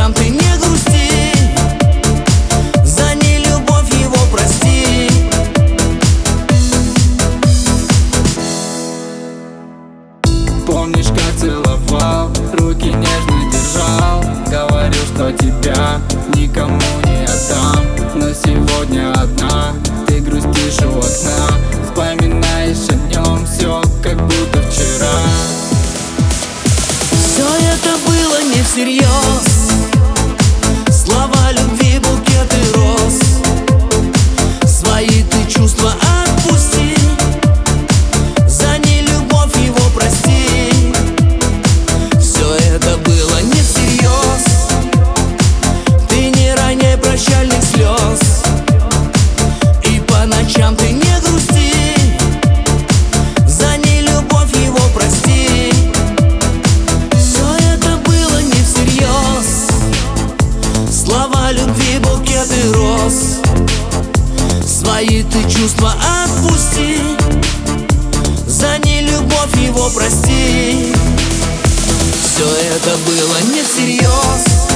ночам ты не грусти, за нелюбовь его прости. Помнишь, как целовал, руки нежно держал, говорил, что тебя никому не отдам. Но сегодня одна, ты грустишь у окна, вспоминаешь о нем все, как будто вчера. Все это было не всерьез, слова любви, букеты роз. Свои ты чувства отпусти, за нелюбовь его прости. Все это было не всерьез, ты не роняй прощальных слез. И по ночам ты не грусти, за нелюбовь его прости. Слова любви, букеты роз. Свои ты чувства отпусти, за нелюбовь его прости. Все это было не всерьез.